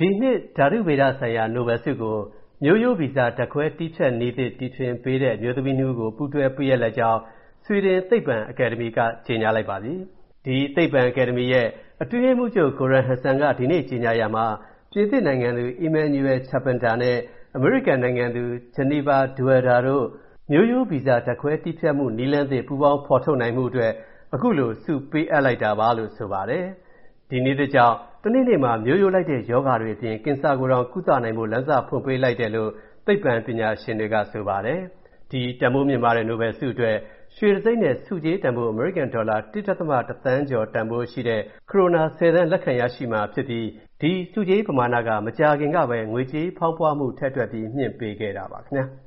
ဒီနှစ်ဓာတုဗေဒဆိုင်ရာနိုဘယ်ဆုကိုမျိုးရိုးဗီဇဓာတ်ခွဲတီးဖြတ်နည်းသစ်တီထွင်ပေးတဲ့အမျိုးသမီးနှစ်ဦးကိုပူးတွဲပေးအပ်လိုက်ကြောင်းဆွီဒင်သိပ္ပံအကယ်ဒမီကကြေညာလိုက်ပါပြီ။ဒီသိပ္ပံအကယ်ဒမီရဲ့အတွင်းရေးမှူးချုပ်ကိုရန်ဟန်ဆန်ကဒီနေ့ကြေညာရာမှာပြင်သစ်နိုင်ငံသူအီမန်နျူရယ်ချာပန်တာနဲ့အမေရိကန်နိုင်ငံသူဂျနီဗာဒူဝယ်ဒါတို့မျိုးရိုးဗီဇဓာတ်ခွဲတီးဖြတ်မှုနည်းလမ်းသစ်ပူးပေါင်းဖော်ထုတ်နိုင်မှုအတွက်အခုလိုဆုပေးအပ်လိုက်တာပါလို့ဆိုပါတယ်။ဒီနည်းသစ်ကြောင့်တနေ့မှာမျိုးရိုးလိုက်တဲ့ယောဂါတွေအပြင်ကင်ဆာကိုတောင်ကုသနိုင်ဖို့လမ်းစဖွင့်ပေးလိုက်တယ်လို့သိပ္ပံပညာရှင်တွေကဆိုပါတယ်။ဒီတန်ဖိုးမြင့်မားတဲ့နိုဘယ်ဆုအတွက်ရွှေတံဆိပ်နဲ့ဆုကြေးတန်ဖိုးအမေရိကန်ဒေါ်လာ 1.1 သန်းကျော်တန်ဖိုးရှိတဲ့ခရိုနာ10သန်းလက်ခံရရှိမှာဖြစ်ပြီးဒီဆုကြေးပမာဏကမကြာခင်ကပဲငွေကြေးဖောင်းပွားမှုထက်တွက်ပြီးမြင့်ပေးခဲ့တာပါခင်ဗျာ။